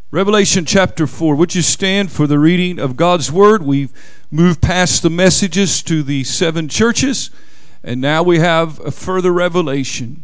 Revelation chapter 4. Would you stand for the reading of God's Word? We've moved past the messages to the 7 churches, and now we have a further revelation,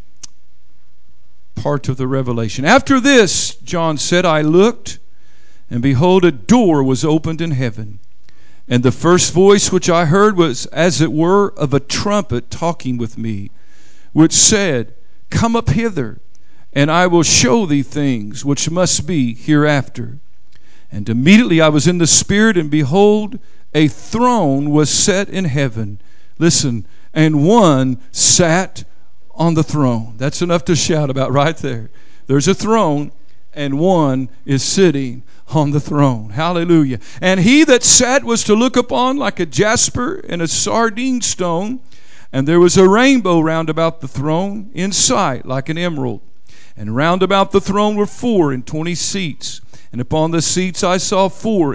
part of the revelation. After this, John said, I looked, and behold, a door was opened in heaven. And the first voice which I heard was as it were of a trumpet talking with me, which said, Come up hither, and I will show thee things which must be hereafter. And immediately I was in the Spirit, and behold, a throne was set in heaven. Listen, and one sat on the throne. That's enough to shout about right there. There's a throne, and one is sitting on the throne. Hallelujah. And he that sat was to look upon like a jasper and a sardine stone. And there was a rainbow round about the throne in sight like an emerald. And round about the throne were 24 seats. And upon the seats I saw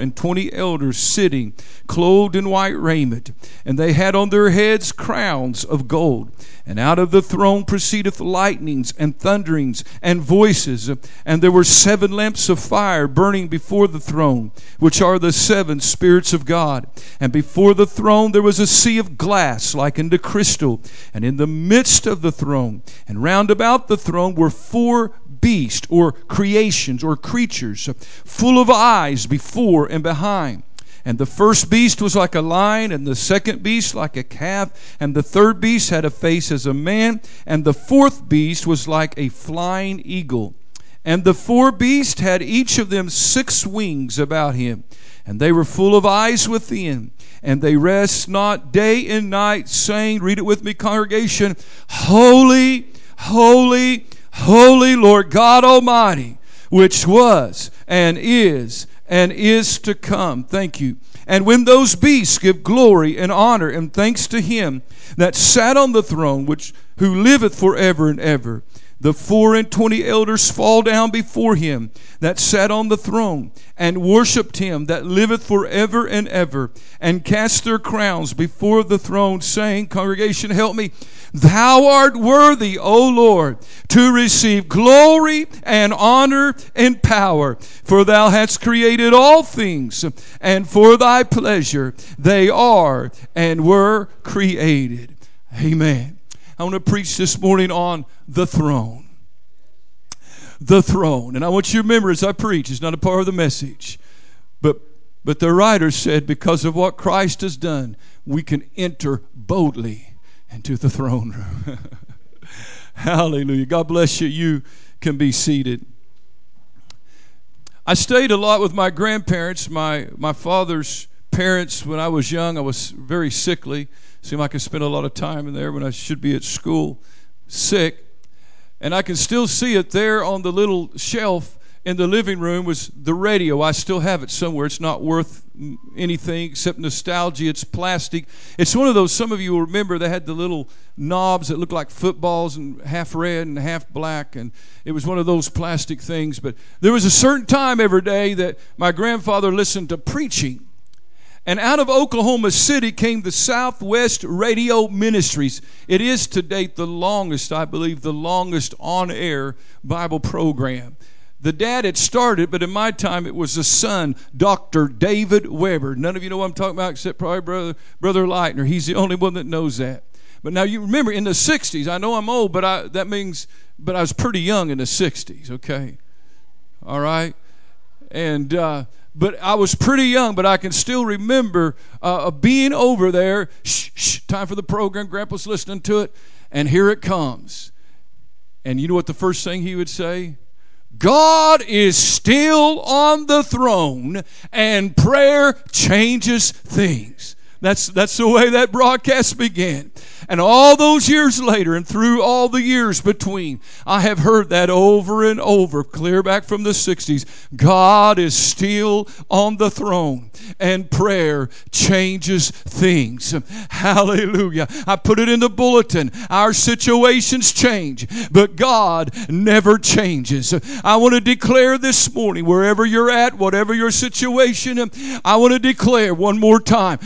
24 elders sitting, clothed in white raiment. And they had on their heads crowns of gold. And out of the throne proceedeth lightnings and thunderings and voices. And there were 7 lamps of fire burning before the throne, which are the 7 spirits of God. And before the throne there was a sea of glass like unto crystal. And in the midst of the throne and round about the throne were 4 beasts, or creations, or creatures, full of eyes before and behind. And the first beast was like a lion, and the second beast like a calf, and the third beast had a face as a man, and the fourth beast was like a flying eagle. And the 4 beasts had each of them 6 wings about him, and they were full of eyes within, and they rest not day and night, saying, read it with me, congregation, Holy, holy, holy Lord God Almighty, which was and is to come. Thank you. And when those beasts give glory and honor and thanks to him that sat on the throne, who liveth forever and ever, the 24 elders fall down before him that sat on the throne, and worshipped him that liveth forever and ever, and cast their crowns before the throne, saying, congregation, help me, Thou art worthy, O Lord, to receive glory and honor and power, for thou hast created all things, and for thy pleasure they are and were created. Amen. I want to preach this morning on the throne. The throne. And I want you to remember as I preach, it's not a part of the message, but the writer said because of what Christ has done, we can enter boldly into the throne room. Hallelujah. God bless you. You can be seated. I stayed a lot with my grandparents, my father's parents. When I was young, I was very sickly. Seemed like I spent a lot of time in there when I should be at school, sick. And I can still see it there on the little shelf in the living room was the radio. I still have it somewhere. It's not worth anything except nostalgia. It's plastic. It's one of those, some of you will remember, they had the little knobs that looked like footballs and half red and half black. And it was one of those plastic things. But there was a certain time every day that my grandfather listened to preaching. And out of Oklahoma City came the Southwest Radio Ministries. It is to date the longest, I believe, the longest on-air Bible program. The dad had started, but in my time it was the son, Dr. David Weber. None of you know what I'm talking about except probably Brother Leitner. He's the only one that knows that. But now you remember in the 60s, I know I'm old, but I was pretty young in the 60s, okay? All right? And but I was pretty young, but I can still remember being over there. Shh, time for the program. Grandpa's listening to it, and here it comes. And you know what the first thing he would say? God is still on the throne, and prayer changes things. That's the way that broadcast began. And all those years later and through all the years between, I have heard that over and over, clear back from the 60s. God is still on the throne and prayer changes things. Hallelujah. I put it in the bulletin. Our situations change, but God never changes. I want to declare this morning, wherever you're at, whatever your situation, I want to declare one more time, God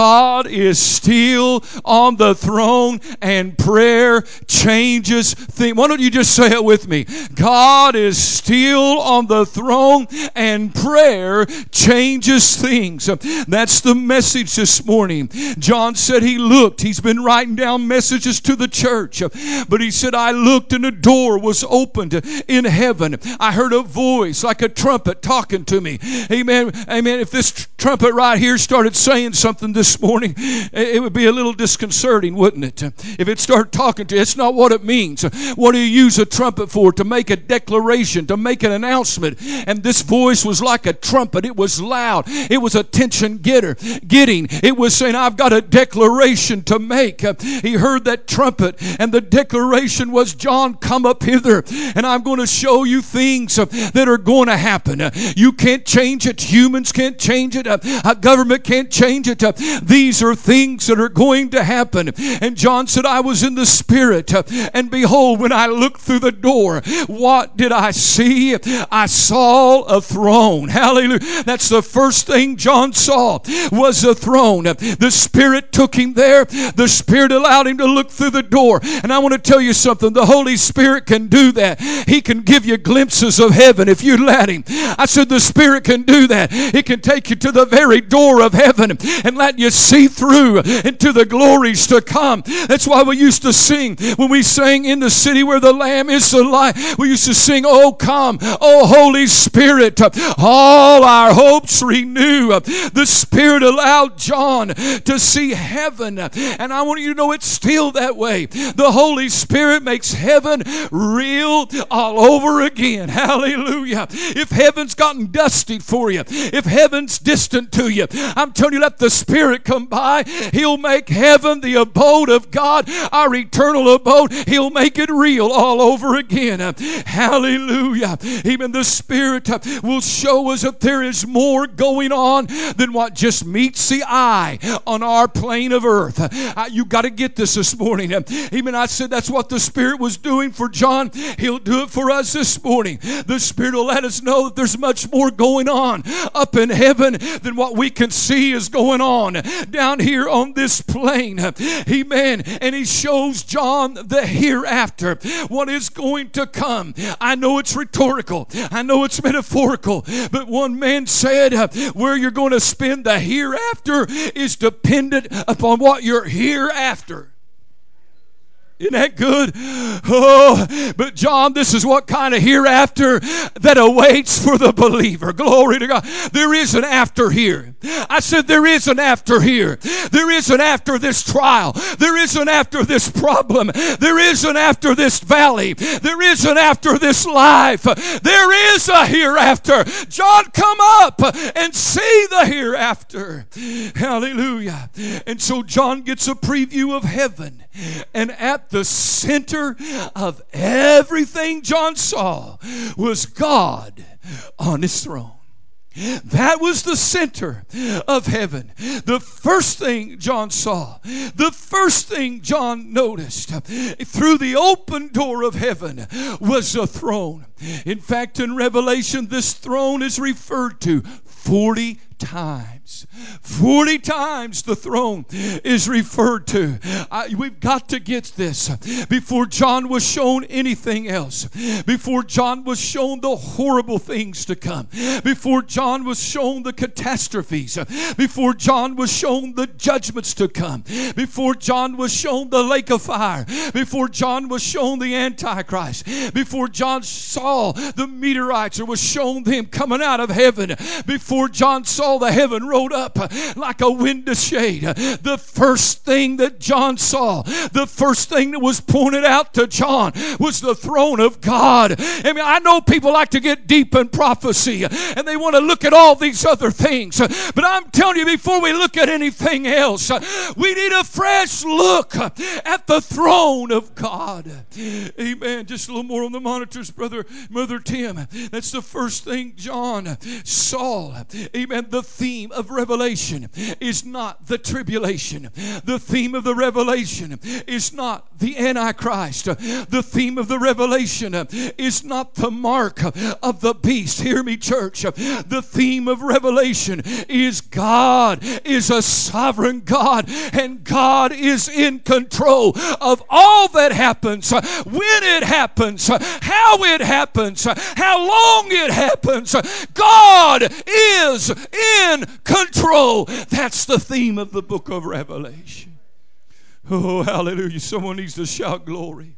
God is still on the throne, and prayer changes things. Why don't you just say it with me? God is still on the throne, and prayer changes things. That's the message this morning. John said he looked. He's been writing down messages to the church. But he said, I looked and a door was opened in heaven. I heard a voice like a trumpet talking to me. Amen. Amen. If this trumpet right here started saying something this morning, it would be a little disconcerting, wouldn't it? If it started talking to you, it's not what it means. What do you use a trumpet for? To make a declaration, to make an announcement. And this voice was like a trumpet. It was loud. It was attention getting. It was saying, I've got a declaration to make. He heard that trumpet, and the declaration was, John, come up hither, and I'm going to show you things that are going to happen. You can't change it. Humans can't change it. A government can't change it. These are things that are going to happen. And John said, I was in the Spirit, and behold, when I looked through the door, what did I see? I saw a throne. Hallelujah. That's the first thing John saw, was a throne. The Spirit took him there. The Spirit allowed him to look through the door. And I want to tell you something. The Holy Spirit can do that. He can give you glimpses of heaven if you let Him. I said the Spirit can do that. He can take you to the very door of heaven and let you see through into the glories to come. That's why we used to sing, when we sang In the City Where the Lamb is the Light, we used to sing, Oh come, oh Holy Spirit, all our hopes renew. The Spirit allowed John to see heaven, and I want you to know it's still that way. The Holy Spirit makes heaven real all over again. Hallelujah. If heaven's gotten dusty for you, if heaven's distant to you, I'm telling you, let the Spirit come by. He'll make heaven the abode of God, our eternal abode. He'll make it real all over again. Hallelujah. Even the Spirit will show us that there is more going on than what just meets the eye on our plane of earth. You got to get this morning. Even I said that's what the Spirit was doing for John. He'll do it for us this morning. The Spirit will let us know that there's much more going on up in heaven than what we can see is going on down here on this plane. Amen. And He shows John the hereafter, what is going to come. I know it's rhetorical. I know it's metaphorical. But one man said, where you're going to spend the hereafter is dependent upon what you're hereafter. Isn't that good? Oh, but John, this is what kind of hereafter that awaits for the believer. Glory to God. There is an after here. I said there is an after here. There is an after this trial. There is an after this problem. There is an after this valley. There is an after this life. There is a hereafter. John, come up and see the hereafter. Hallelujah. And so John gets a preview of heaven. And at the center of everything John saw was God on His throne. That was the center of heaven. The first thing John saw, the first thing John noticed through the open door of heaven was a throne. In fact, in Revelation, this throne is referred to 40 times. 40 times the throne is referred to. We've got to get this. Before John was shown anything else, before John was shown the horrible things to come, before John was shown the catastrophes, before John was shown the judgments to come, before John was shown the lake of fire, before John was shown the Antichrist, before John saw the meteorites or was shown them coming out of heaven, before John saw the heaven rolled up like a window shade, the first thing that John saw, the first thing that was pointed out to John was the throne of God. I mean, I know people like to get deep in prophecy and they want to look at all these other things, but I'm telling you, before we look at anything else, we need a fresh look at the throne of God. Amen. Just a little more on the monitors, Mother Tim. That's the first thing John saw. Amen. the theme of Revelation is not the tribulation. The theme of the Revelation is not the Antichrist. The theme of the Revelation is not the mark of the beast. Hear me, church. The theme of Revelation is God is a sovereign God, and God is in control of all that happens, when it happens, how it happens, how long it happens. God is in control. That's the theme of the book of Revelation. Oh, hallelujah. Someone needs to shout glory.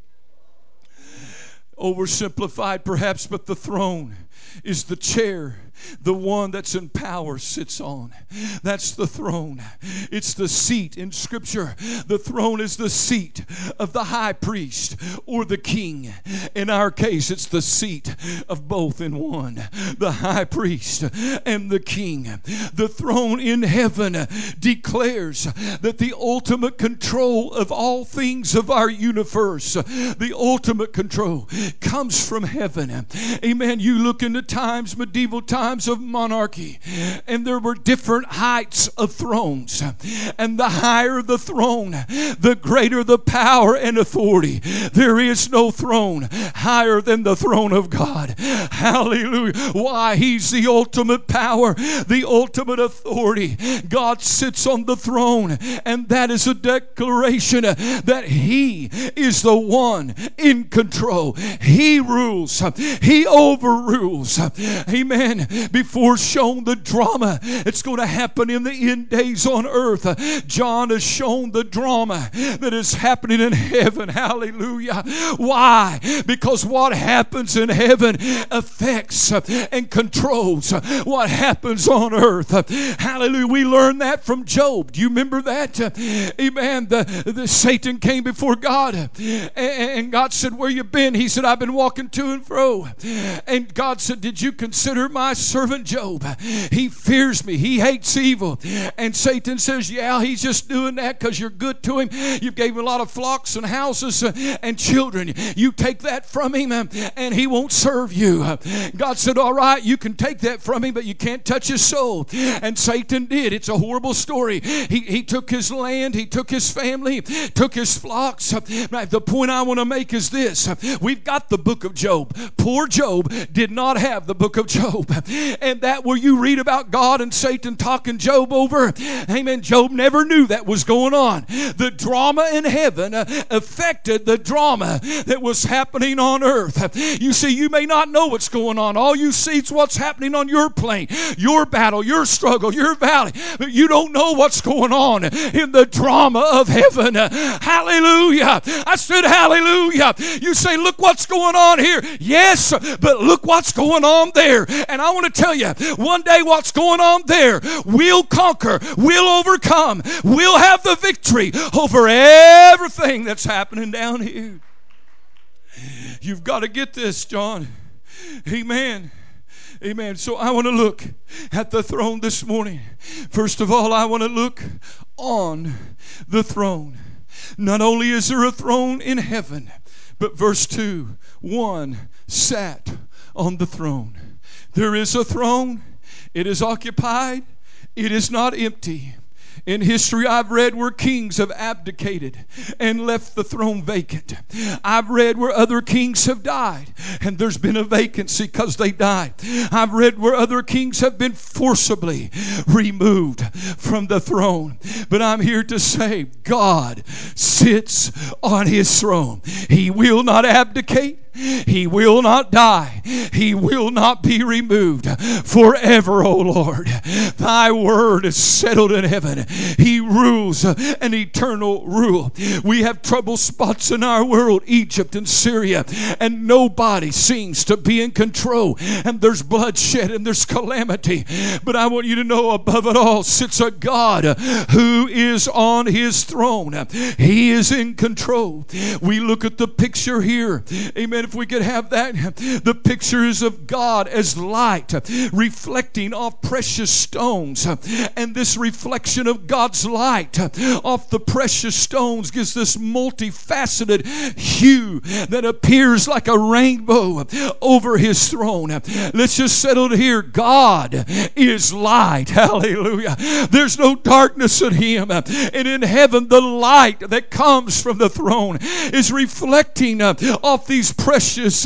Oversimplified perhaps, but the throne is the chair the one that's in power sits on. That's the throne. It's the seat in Scripture. The throne is the seat of the high priest or the king. In our case, it's the seat of both in one. The high priest and the king. The throne in heaven declares that the ultimate control of all things of our universe, the ultimate control, comes from heaven. Amen. You look into times, medieval times of monarchy, and there were different heights of thrones, and the higher the throne, the greater the power and authority. There is no throne higher than the throne of God. Hallelujah. Why? He's the ultimate power, the ultimate authority. God sits on the throne, and that is a declaration that He is the one in control. He rules. He overrules. Amen. Before shown the drama that's going to happen in the end days on earth, John has shown the drama that is happening in heaven. Hallelujah. Why? Because what happens in heaven affects and controls what happens on earth. Hallelujah. We learned that from Job. Do you remember that? Amen. The Satan came before God, and God said, "Where you been?" He said, "I've been walking to and fro." And God said, "Did you consider my servant Job? He fears me. He hates evil." And Satan says, "Yeah, he's just doing that because you're good to him. You gave him a lot of flocks and houses and children. You take that from him and he won't serve you." God said, "All right, you can take that from him, but you can't touch his soul." And Satan did. It's a horrible story. He took his land. He took his family. Took his flocks. The point I want to make is this. We've got the book of Job. Poor Job did not have the book of Job. And that where you read about God and Satan talking Job over, amen, Job never knew that was going on. The drama in heaven affected the drama that was happening on earth. You see, you may not know what's going on. All you see is what's happening on your plane, your battle, your struggle, your valley. But you don't know what's going on in the drama of heaven. Hallelujah. I said hallelujah. You say, "Look what's going on here." Yes, but look what's going on there. And I want to tell you, one day what's going on there, we'll conquer, we'll overcome, we'll have the victory over everything that's happening down here. You've got to get this, John. Amen. Amen. So I want to look at the throne this morning. First of all, I want to look on the throne. Not only is there a throne in heaven, but verse 2, one sat on the throne. There is a throne. It is occupied. It is not empty. In history, I've read where kings have abdicated and left the throne vacant. I've read where other kings have died and there's been a vacancy because they died. I've read where other kings have been forcibly removed from the throne. But I'm here to say, God sits on His throne. He will not abdicate. He will not die. He will not be removed forever, O Lord. Thy word is settled in heaven. He rules an eternal rule. We have trouble spots in our world, Egypt and Syria, and nobody seems to be in control. And there's bloodshed and there's calamity. But I want you to know, above it all sits a God who is on His throne. He is in control. We look at the picture here. Amen. If we could have that, the pictures of God as light reflecting off precious stones. And this reflection of God's light light off the precious stones gives this multifaceted hue that appears like a rainbow over His throne. Let's just settle here. God is light. Hallelujah. There's no darkness in Him. And in heaven, the light that comes from the throne is reflecting off these precious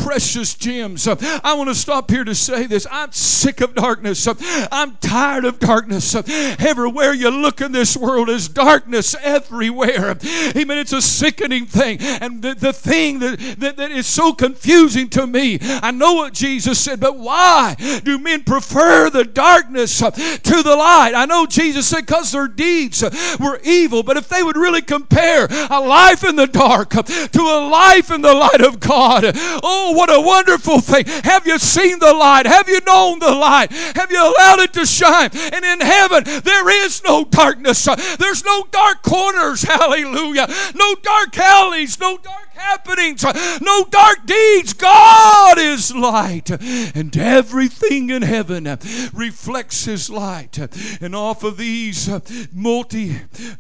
gems. I want to stop here to say this. I'm sick of darkness. I'm tired of darkness. Everywhere you look in this world is darkness everywhere. Amen. It's a sickening thing. And the thing that is so confusing to me, I know what Jesus said, but why do men prefer the darkness to the light? I know Jesus said because their deeds were evil, but if they would really compare a life in the dark to a life in the light of God, oh, what a wonderful thing. Have you seen the light? Have you known the light? Have you allowed it to shine? And in heaven, there is no darkness. There's no dark corners. Hallelujah. No dark alleys. No dark happenings. No dark deeds. God is light. And everything in heaven reflects His light. And off of these multi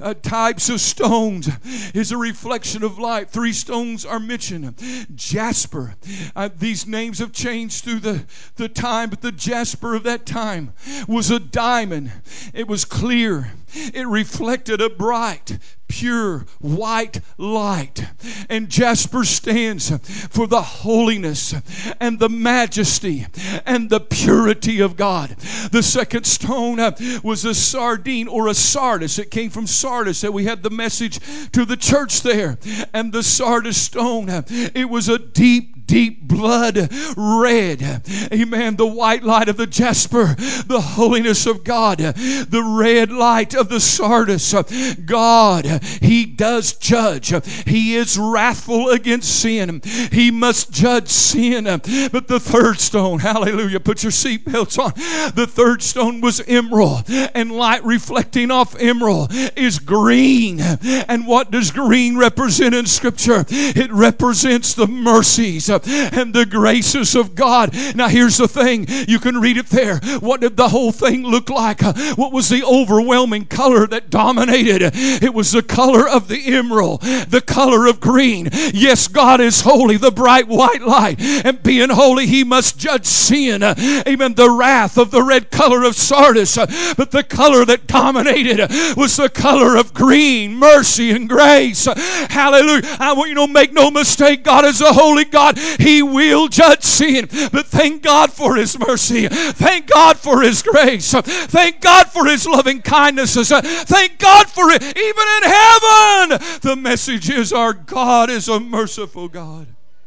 types of stones is a reflection of light. 3 stones are mentioned. Jasper. These names have changed through the time, but the jasper of that time was a diamond. It was clear. It reflected a bright, pure, white light. And jasper stands for the holiness and the majesty and the purity of God. The second stone was a sardine or a sardis. It came from Sardis that we had the message to the church there. And the sardis stone, it was a deep blood red. Amen. The white light of the jasper, the holiness of God, the red light of the sardis. God, He does judge. He is wrathful against sin. He must judge sin. But the third stone, hallelujah, put your seatbelts on. The third stone was emerald, and light reflecting off emerald is green. And what does green represent in Scripture? It represents the mercies and the graces of God. Now here's the thing. You can read it there. What did the whole thing look like? What was the overwhelming color that dominated? It was the color of the emerald, the color of green. Yes, God is holy, the bright white light. And being holy, He must judge sin. Amen. The wrath of the red color of sardis. But the color that dominated was the color of green, mercy and grace. Hallelujah. I want you to make no mistake. God is a holy God. He will judge sin. But thank God for His mercy. Thank God for His grace. Thank God for His loving kindnesses. Thank God for it. Even in heaven, the message is our God is a merciful God.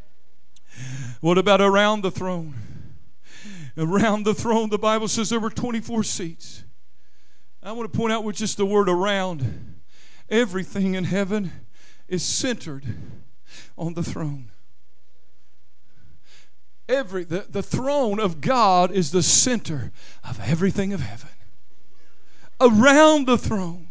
What about around the throne? Around the throne, the Bible says there were 24 seats. I want to point out with just the word around, everything in heaven is centered on the throne. The throne of God is the center of everything of heaven. Around the throne.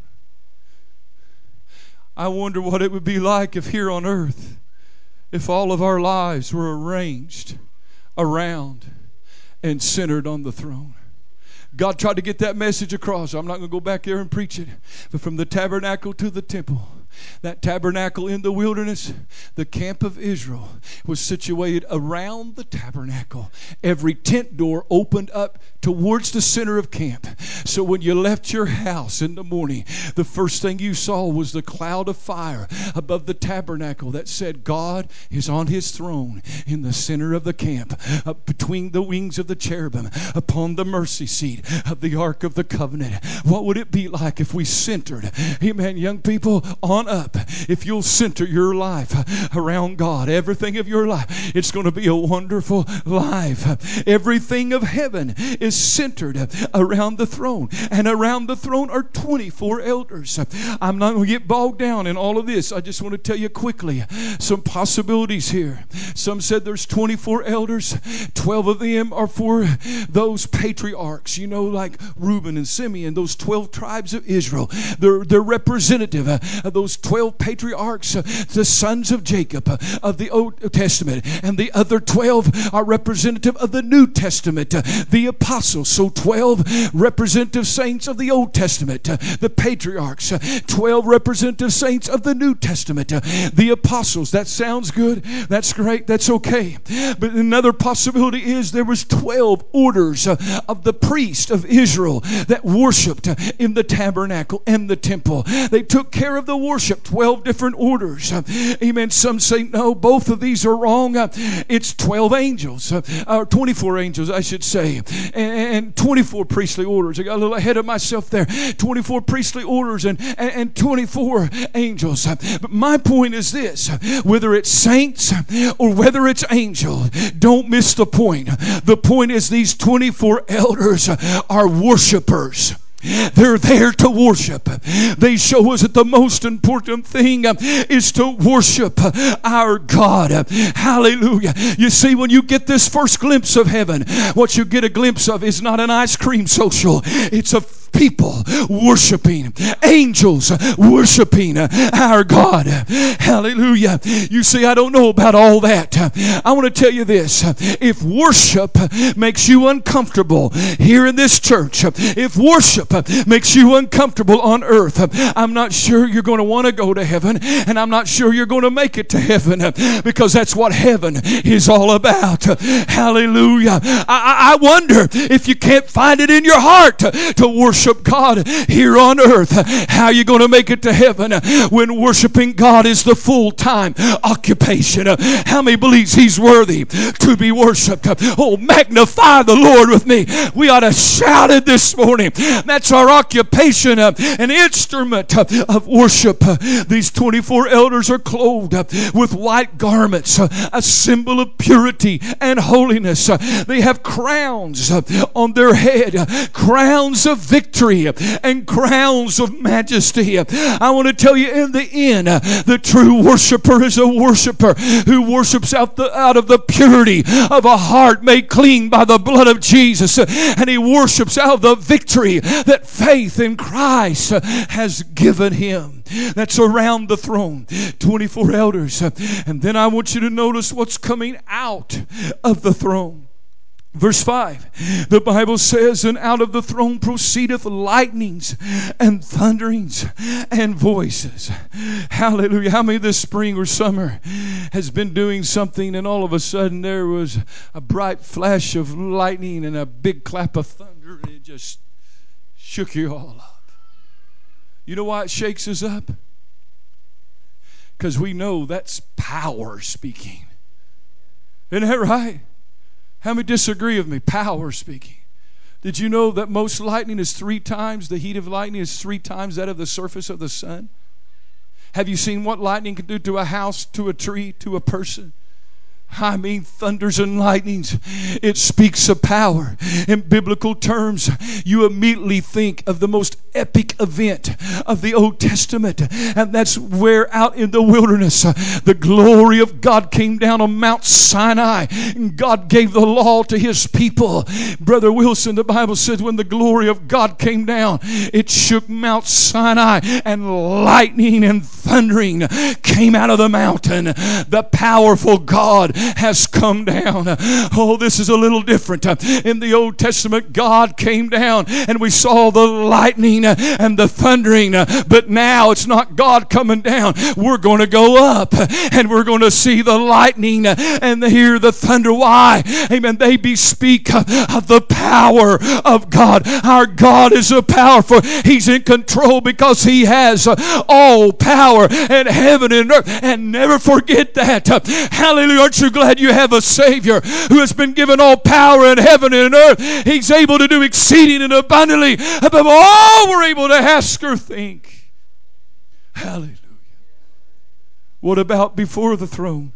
I wonder what it would be like if here on earth, if all of our lives were arranged around and centered on the throne. God tried to get that message across. I'm not going to go back there and preach it. But from the tabernacle to the temple, that tabernacle in the wilderness, the camp of Israel was situated around the tabernacle. Every tent door opened up towards the center of camp. So when you left your house in the morning, the first thing you saw was the cloud of fire above the tabernacle that said God is on His throne in the center of the camp, between the wings of the cherubim, upon the mercy seat of the Ark of the Covenant. What would it be like if we centered, amen, young people, on up? If you'll center your life around God, everything of your life, it's going to be a wonderful life. Everything of heaven is centered around the throne. And around the throne are 24 elders. I'm not going to get bogged down in all of this. I just want to tell you quickly some possibilities here. Some said there's 24 elders. 12 of them are for those patriarchs, you know, like Reuben and Simeon, those 12 tribes of Israel. They're representative of those those 12 patriarchs, the sons of Jacob of the Old Testament, and the other 12 are representative of the New Testament, the apostles. So 12 representative saints of the Old Testament, the patriarchs, 12 representative saints of the New Testament, the apostles. That sounds good. That's great. That's okay. But another possibility is there was 12 orders of the priest of Israel that worshiped in the tabernacle and the temple. They took care of the worship, 12 different orders. Amen. Some say, no, both of these are wrong. It's 12 angels, or 24 angels, I should say, and 24 priestly orders. I got a little ahead of myself there. 24 priestly orders and 24 angels. But my point is this: whether it's saints or whether it's angel, don't miss the point. The point is these 24 elders are worshipers. They're there to worship. They show us that the most important thing is to worship our God. Hallelujah. You see, when you get this first glimpse of heaven, what you get a glimpse of is not an ice cream social. It's a people worshiping, angels worshiping our God. Hallelujah. You see, I don't know about all that. I want to tell you this: if worship makes you uncomfortable here in this church, if worship makes you uncomfortable on earth, I'm not sure you're going to want to go to heaven, and I'm not sure you're going to make it to heaven, because that's what heaven is all about. Hallelujah. I wonder if you can't find it in your heart to worship God here on earth. How are you going to make it to heaven when worshiping God is the full-time occupation? How many believes He's worthy to be worshiped? Oh, magnify the Lord with me. We ought to shout it this morning. That's our occupation, an instrument of worship. These 24 elders are clothed with white garments, a symbol of purity and holiness. They have crowns on their head, crowns of victory and crowns of majesty. I want to tell you, in the end, the true worshiper is a worshiper who worships out of the purity of a heart made clean by the blood of Jesus, and he worships out of the victory that faith in Christ has given him. That's around the throne, 24 elders. And then I want you to notice what's coming out of the throne. Verse 5, the Bible says, and out of the throne proceedeth lightnings and thunderings and voices. Hallelujah. How many this spring or summer has been doing something, and all of a sudden there was a bright flash of lightning and a big clap of thunder, and it just shook you all up? You know why it shakes us up? Because we know that's power speaking. Isn't that right? How many disagree with me? Power speaking. Did you know that most lightning is 3 times, the heat of lightning is 3 times that of the surface of the sun? Have you seen what lightning can do to a house, to a tree, to a person? I mean, thunders and lightnings. It speaks of power. In biblical terms, you immediately think of the most epic event of the Old Testament, and that's where out in the wilderness the glory of God came down on Mount Sinai, and God gave the law to His people. Brother Wilson, the Bible says when the glory of God came down, it shook Mount Sinai, and lightning and thundering came out of the mountain. The powerful God has come down. Oh, this is a little different. In the Old Testament, God came down and we saw the lightning and the thundering, but now it's not God coming down. We're going to go up and we're going to see the lightning and hear the thunder. Why? Amen. They bespeak of the power of God. Our God is a powerful. He's in control because He has all power in heaven and earth. And never forget that. Hallelujah. Aren't you glad you have a Savior who has been given all power in heaven and earth? He's able to do exceeding and abundantly above all we're able to ask or think. Hallelujah. What about before the throne?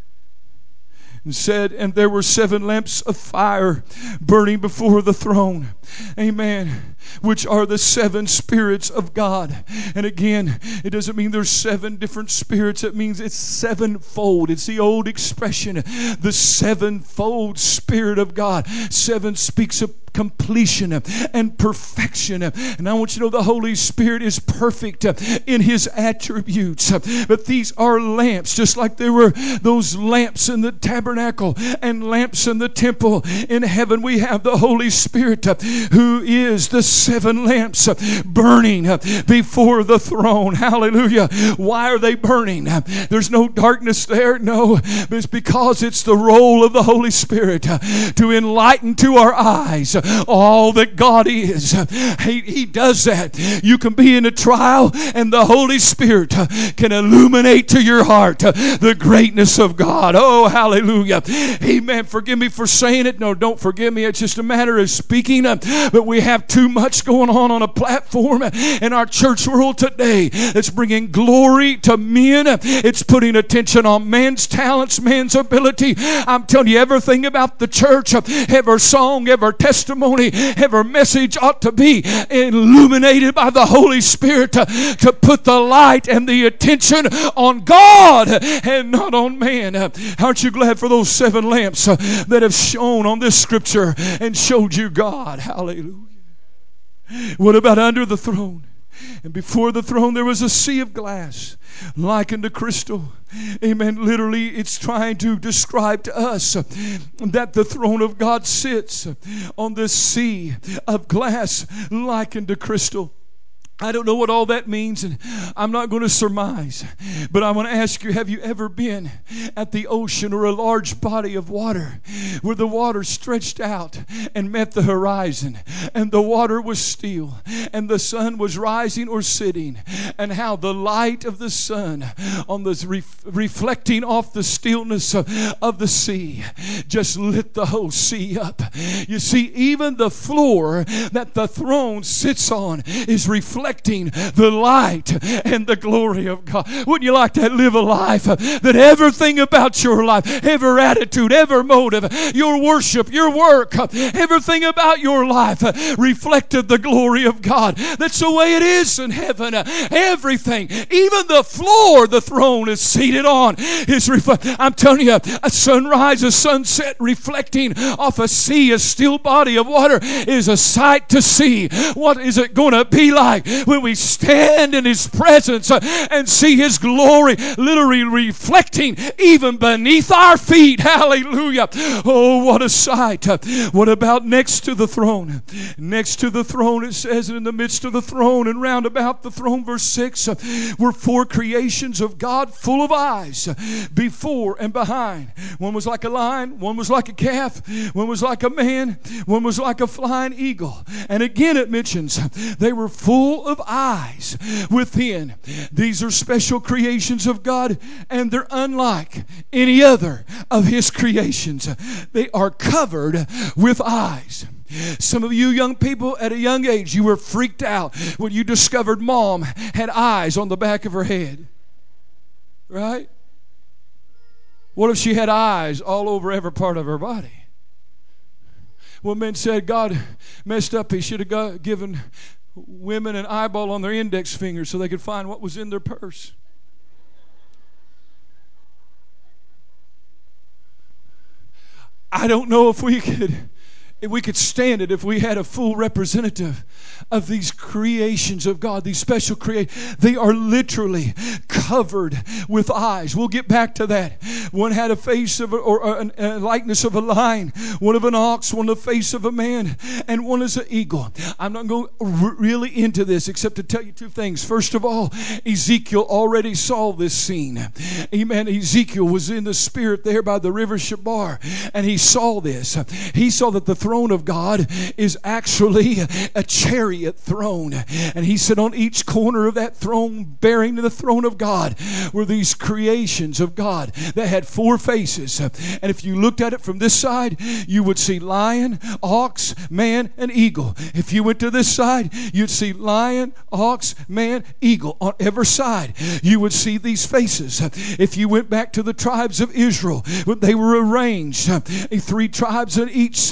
And said, and there were 7 lamps of fire burning before the throne. Amen. Which are the 7 spirits of God. And again, it doesn't mean there's 7 different spirits. It means it's sevenfold. It's the old expression, the sevenfold Spirit of God. 7 speaks of completion and perfection. And I want you to know the Holy Spirit is perfect in His attributes. But these are lamps, just like there were those lamps in the tabernacle and lamps in the temple. In heaven we have the Holy Spirit, who is the seven lamps burning before the throne. Hallelujah. Why are they burning? There's no darkness there. No, it's because it's the role of the Holy Spirit to enlighten to our eyes all that God is. He does that. You can be in a trial and the Holy Spirit can illuminate to your heart the greatness of God. Oh, hallelujah. Amen. Forgive me for saying it. No, don't forgive me. It's just a matter of speaking. But we have too much going on a platform in our church world today. It's bringing glory to men. It's putting attention on man's talents, man's ability. I'm telling you, everything about the church, every song, every testimony, every message ought to be illuminated by the Holy Spirit to put the light and the attention on God and not on man. Aren't you glad for those seven lamps that have shone on this scripture and showed you God? Hallelujah. What about under the throne? And before the throne there was a sea of glass likened to crystal. Amen. Literally, it's trying to describe to us that the throne of God sits on this sea of glass likened to crystal. I don't know what all that means, and I'm not going to surmise. But I want to ask you, have you ever been at the ocean or a large body of water where the water stretched out and met the horizon, and the water was still, and the sun was rising or setting, and how the light of the sun on the reflecting off the stillness of the sea just lit the whole sea up. You see, even the floor that the throne sits on is reflecting the light and the glory of God. Wouldn't you like to live a life that everything about your life, every attitude, every motive, your worship, your work, everything about your life reflected the glory of God? That's the way it is in heaven. Everything, even the floor the throne is seated on, is I'm telling you, a sunrise, a sunset reflecting off a sea, a still body of water, is a sight to see. What is it going to be like when we stand in His presence and see His glory literally reflecting even beneath our feet? Hallelujah. Oh, what a sight. What about next to the throne? Next to the throne, it says, in the midst of the throne and round about the throne, verse 6, were four creations of God full of eyes before and behind. One was like a lion, one was like a calf, one was like a man, one was like a flying eagle. And again it mentions they were full of eyes within. These are special creations of God, and they're unlike any other of His creations. They are covered with eyes. Some of you young people at a young age, you were freaked out when you discovered mom had eyes on the back of her head. Right? What if she had eyes all over every part of her body? Well, men said God messed up. He should have given women an eyeball on their index finger so they could find what was in their purse. I don't know if we could stand it if we had a full representative of these creations of God, these special creations. They are literally covered with eyes. We'll get back to that. One had a face of a likeness of a lion, one of an ox, one the face of a man, and one is an eagle. I'm not going really into this except to tell you two things. First of all, Ezekiel already saw this scene. Amen. Ezekiel was in the spirit there by the river Shabar, and he saw this. He saw that the throne of God is actually a chariot throne. And he said on each corner of that throne, bearing the throne of God, were these creations of God that had four faces. And if you looked at it from this side, you would see lion, ox, man, and eagle. If you went to this side, you'd see lion, ox, man, eagle. On every side, you would see these faces. If you went back to the tribes of Israel, they were arranged, 3 tribes on each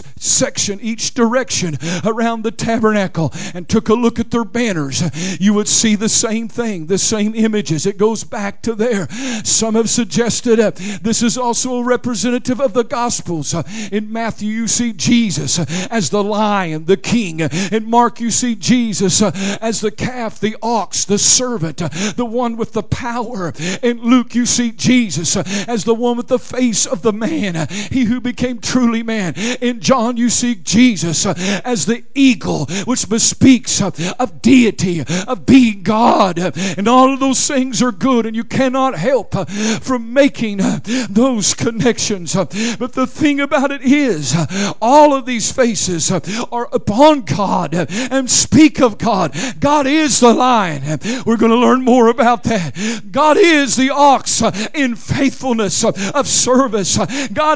section, each direction around the tabernacle, and took a look at their banners, you would see the same thing, the same images. It goes back to there. Some have suggested this is also a representative of the Gospels. In Matthew, you see Jesus as the lion, the king. In Mark, you see Jesus as the calf, the ox, the servant, the one with the power. In Luke, you see Jesus as the one with the face of the man, he who became truly man. In John, you see Jesus as the eagle, which bespeaks of deity, of being God. And all of those things are good, and you cannot help from making those connections. But the thing about it is, all of these faces are upon God and speak of God. God is the lion. We're going to learn more about that. God is the ox in faithfulness of service. God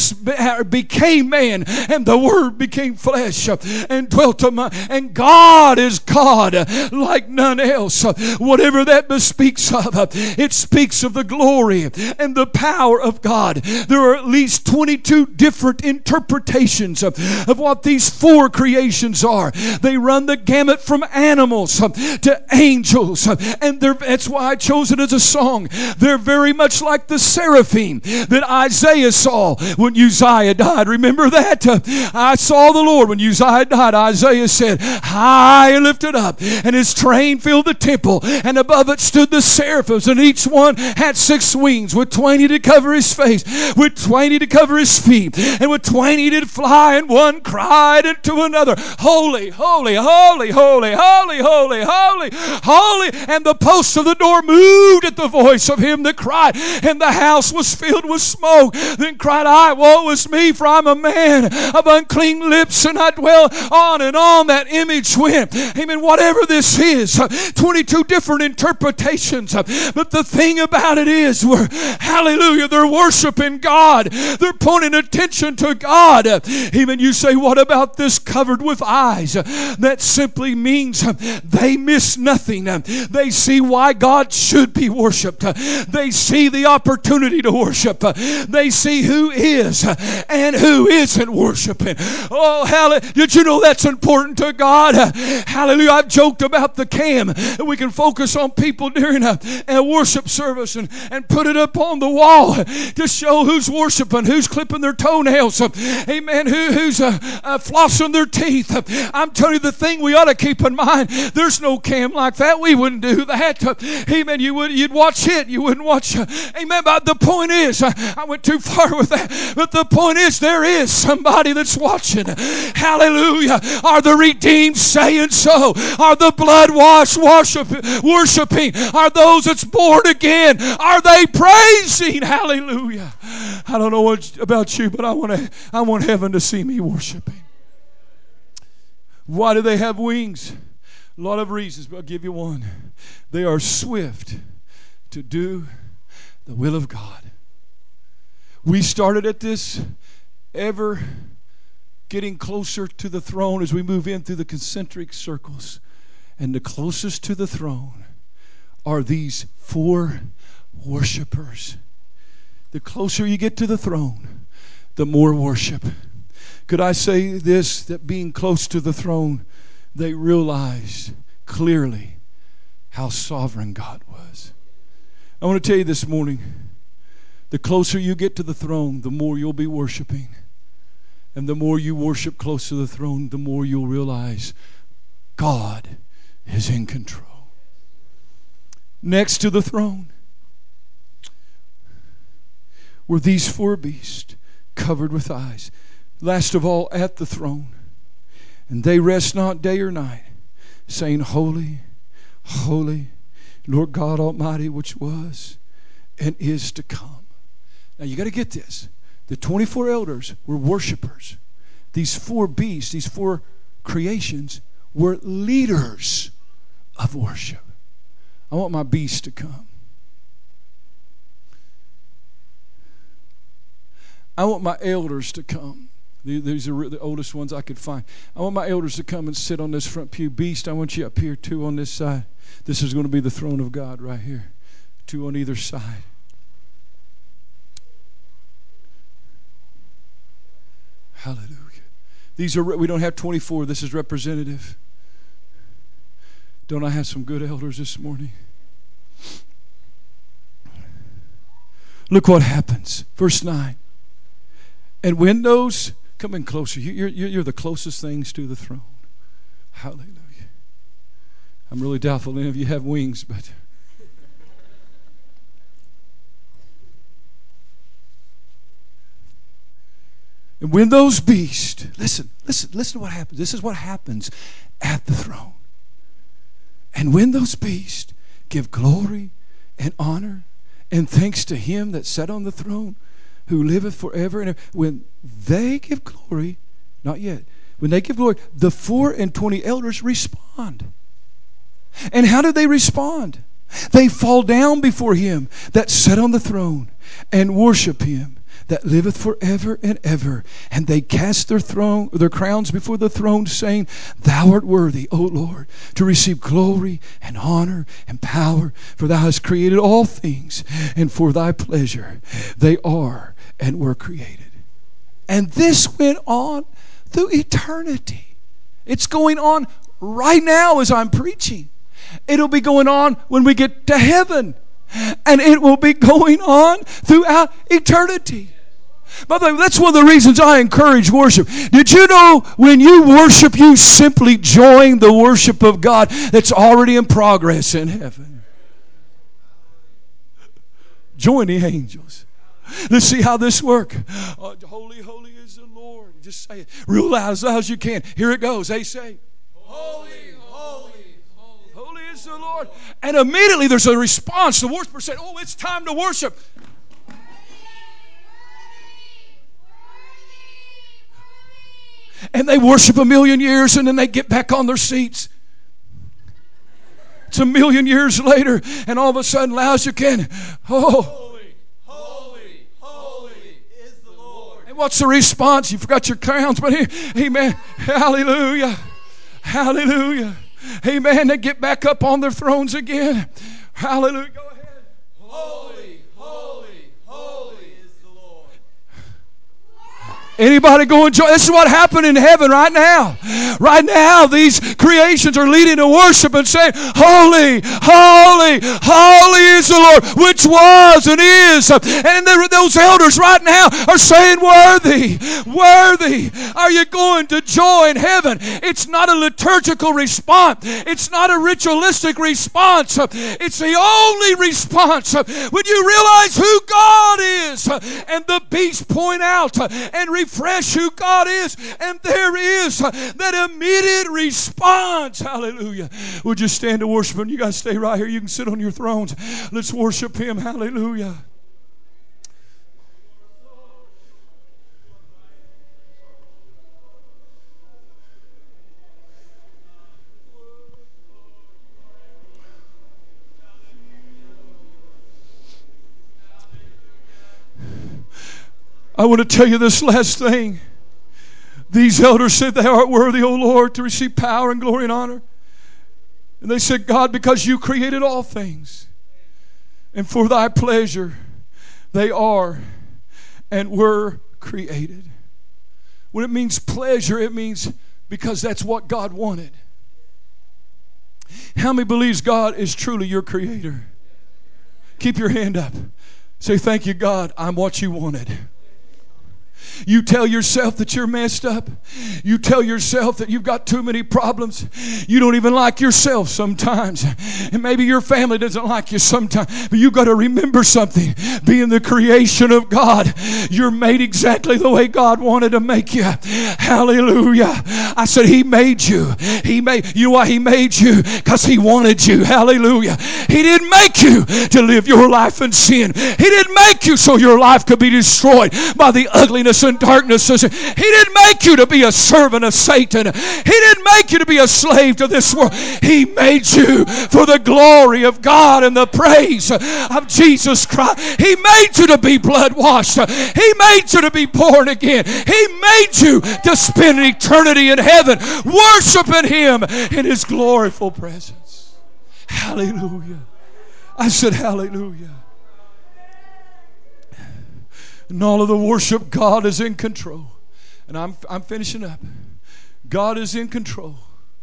became man, and the Word became flesh and dwelt among. And God is God like none else. Whatever that bespeaks of, it speaks of the glory and the power of God. There are at least 22 different interpretations of what these four creations are. They run the gamut from animals to angels, and that's why I chose it as a song. They're very much like the seraphim that Isaiah saw when Uzziah died. Remember that? I saw the Lord when Uzziah died. Isaiah said, high and lifted up, and his train filled the temple, and above it stood the seraphims, and each one had 6 wings, with 20 to cover his face, with 20 to cover his feet, and with 20 did fly, and one cried unto another, holy, holy, holy, holy, holy, holy, holy, holy. And the posts of the door moved at the voice of him that cried, and the house was filled with smoke. Then cried I, woe is me, for I'm a man of unclean lips, and I dwell on and on. That image went. Amen. Whatever this is, 22 different interpretations. But the thing about it is, hallelujah, they're worshiping God. They're pointing attention to God. Even you say, what about this covered with eyes? That simply means they miss nothing. They see why God should be worshiped. They see the opportunity to worship. They see who is and who isn't worshiping. Oh, hallelujah. Did you know that's important to God? Hallelujah. I've joked about the cam. We can focus on people during a worship service and put it up on the wall to show who's worshiping, who's clipping their toenails. Amen. Who's flossing their teeth. I'm telling you, the thing we ought to keep in mind, there's no cam like that. We wouldn't do that. Amen. You'd watch it. You wouldn't watch. Amen. But the point is, I went too far with that. But the point is, there is somebody that's watching. Hallelujah. Are the redeemed saying so? Are the blood-washed worshiping? Are those that's born again? Are they praising? Hallelujah. I don't know what about you, but I want heaven to see me worshiping. Why do they have wings? A lot of reasons, but I'll give you one. They are swift to do the will of God. We started at this ever getting closer to the throne as we move in through the concentric circles. And the closest to the throne are these 4 worshipers. The closer you get to the throne, the more worship. Could I say this, that being close to the throne, they realized clearly how sovereign God was. I want to tell you this morning, the closer you get to the throne, the more you'll be worshiping. And the more you worship close to the throne, the more you'll realize God is in control. Next to the throne were these 4 beasts covered with eyes. Last of all, at the throne. And they rest not day or night, saying, holy, holy, Lord God Almighty, which was and is to come. Now you got to get this. The 24 elders were worshipers. These 4 beasts, these 4 creations were leaders of worship. I want my beast to come. I want my elders to come. These are the oldest ones I could find. I want my elders to come and sit on this front pew. Beast, I want you up here, 2 on this side. This is going to be the throne of God right here. 2 on either side. Hallelujah. These are, we don't have 24. This is representative. Don't I have some good elders this morning? Look what happens. Verse 9. And when those, come in closer. You're the closest things to the throne. Hallelujah. I'm really doubtful any of you have wings, but and when those beasts, listen to what happens. This is what happens at the throne. And when those beasts give glory and honor and thanks to him that sat on the throne, who liveth forever and ever, when they give glory, not yet, when they give glory, the 24 elders respond. And how do they respond? They fall down before him that sat on the throne and worship him that liveth forever and ever. And they cast their crowns before the throne, saying, Thou art worthy, O Lord, to receive glory and honor and power, for thou hast created all things, and for thy pleasure they are and were created. And this went on through eternity. It's going on right now as I'm preaching. It'll be going on when we get to heaven. And it will be going on throughout eternity. By the way, that's one of the reasons I encourage worship. Did you know when you worship, you simply join the worship of God that's already in progress in heaven? Join the angels. Let's see how this works. Holy, holy is the Lord. Just say it real loud, as loud as you can. Here it goes. They say, Holy, holy, holy, holy is the Lord. And immediately there's a response. The worshiper said, oh, it's time to worship. And they worship 1,000,000 years, and then they get back on their seats. It's 1,000,000 years later, and all of a sudden, loud as you can, oh. Holy, holy, holy is the Lord. And what's the response? You forgot your crowns, but amen. Hallelujah. Hallelujah. Amen. They get back up on their thrones again. Hallelujah. Go ahead. Holy, holy, holy is the Lord. Anybody go enjoy? This is what happened in heaven right now. Right now, these creations are leading to worship and saying, Holy, holy, holy is the Lord, which was and is. And those elders right now are saying, Worthy, worthy. Are you going to join heaven? It's not a liturgical response. It's not a ritualistic response. It's the only response when you realize who God is. And the beasts point out and refresh who God is, and there is that immediate response. Hallelujah. Would you stand to worship Him? You guys stay right here. You can sit on your thrones. Let's worship Him. Hallelujah. I want to tell you this last thing. These elders said, Thou art worthy, O Lord, to receive power and glory and honor. And they said, God, because you created all things, and for thy pleasure they are and were created. When it means pleasure, it means because that's what God wanted. How many believes God is truly your creator? Keep your hand up. Say, thank you, God, I'm what you wanted. You tell yourself that you're messed up. You tell yourself that you've got too many problems. You don't even like yourself sometimes. And maybe your family doesn't like you sometimes. But you've got to remember something. Being the creation of God, you're made exactly the way God wanted to make you. Hallelujah. I said He made you. You know why He made you? Because He wanted you. Hallelujah. He didn't make you to live your life in sin. He didn't make you so your life could be destroyed by the ugliness and darkness. He didn't make you to be a servant of Satan. He didn't make you to be a slave to this world. He made you for the glory of God and the praise of Jesus Christ. He made you to be blood washed. He made you to be born again. He made you to spend eternity in heaven worshiping Him in His gloriful presence. Hallelujah. I said hallelujah. And all of the worship, God is in control. And I'm finishing up. God is in control.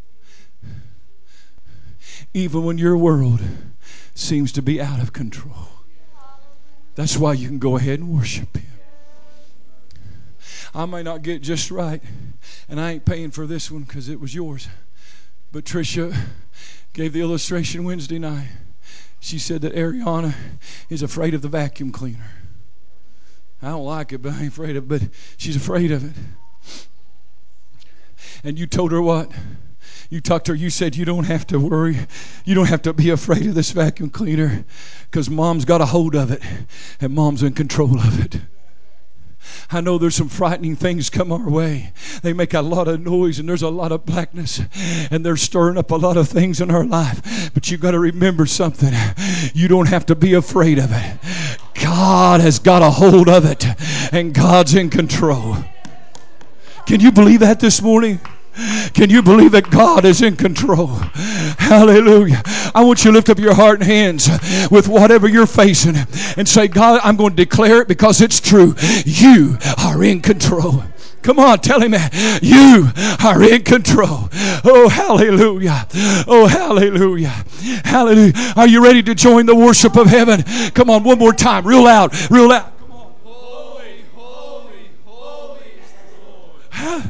Even when your world seems to be out of control. That's why you can go ahead and worship Him. I may not get it just right, and I ain't paying for this one because it was yours. But Tricia gave the illustration Wednesday night. She said that Ariana is afraid of the vacuum cleaner. I don't like it, but I ain't afraid of it. But she's afraid of it. And you told her what? You talked to her. You said you don't have to worry. You don't have to be afraid of this vacuum cleaner because Mom's got a hold of it and Mom's in control of it. I know there's some frightening things come our way. They make a lot of noise and there's a lot of blackness and they're stirring up a lot of things in our life. But you got to remember something. You don't have to be afraid of it. God has got a hold of it and God's in control. Can you believe that this morning? Can you believe that God is in control? Hallelujah. I want you to lift up your heart and hands with whatever you're facing and say, God, I'm going to declare it because it's true. You are in control. Come on, tell him that. You are in control. Oh, hallelujah. Oh, hallelujah. Hallelujah. Are you ready to join the worship of heaven? Come on, one more time. Real loud. Real loud. Come on. Holy, holy, holy is the Lord.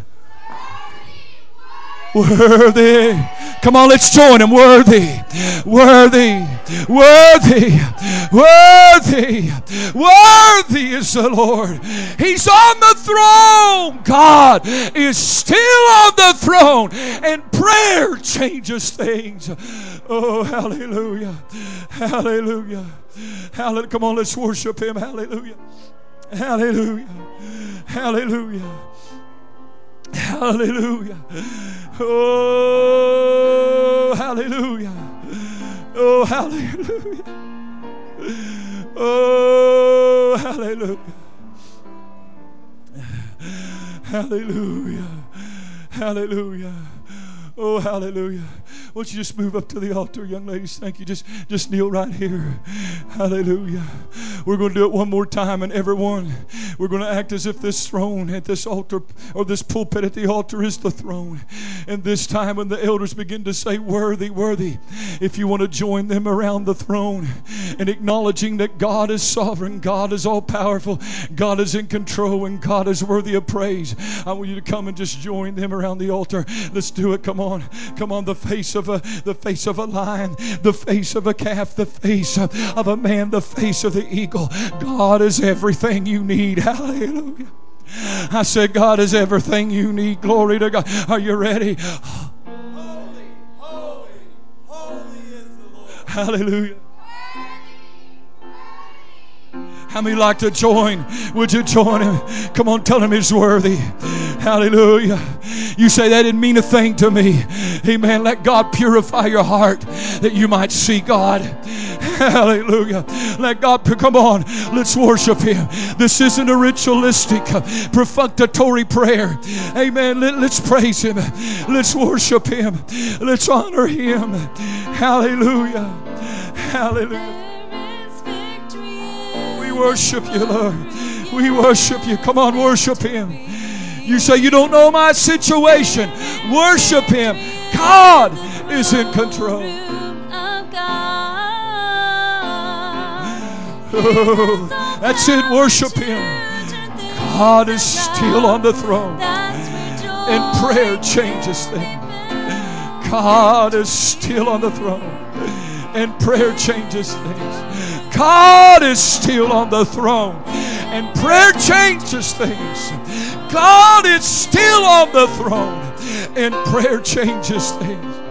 Worthy. Come on, let's join him. Worthy, worthy, worthy, worthy, worthy is the Lord. He's on the throne. God is still on the throne. And prayer changes things. Oh, hallelujah. Hallelujah. Hallelujah. Come on, let's worship him. Hallelujah. Hallelujah. Hallelujah. Hallelujah. Oh, hallelujah. Oh, hallelujah. Oh, hallelujah. Hallelujah. Hallelujah. Oh, hallelujah. Won't you just move up to the altar, young ladies? Thank you. Just kneel right here. Hallelujah. We're going to do it one more time, and everyone, we're going to act as if this throne at this altar or this pulpit at the altar is the throne. And this time when the elders begin to say, worthy, worthy, if you want to join them around the throne and acknowledging that God is sovereign, God is all powerful, God is in control, and God is worthy of praise, I want you to come and just join them around the altar. Let's do it. Come on. Come on. The face of a lion, the face of a calf, the face of a man, the face of the eagle. God is everything you need. Hallelujah. I said God is everything you need. Glory to God. Are you ready? Holy, holy, holy is the Lord. Hallelujah. How many like to join? Would you join him? Come on, tell him he's worthy. Hallelujah. You say that didn't mean a thing to me. Amen. Let God purify your heart that you might see God. Hallelujah. Let God, come on, let's worship him. This isn't a ritualistic, perfunctory prayer. Amen. Let's praise him. Let's worship him. Let's honor him. Hallelujah. Hallelujah. We worship you, Lord. We worship you. Come on, worship him. You say you don't know my situation. Worship him. God is in control. Oh, that's it. Worship him. God is still on the throne. And prayer changes things. God is still on the throne. And prayer changes things. God is still on the throne. And prayer changes things. God is still on the throne. And prayer changes things.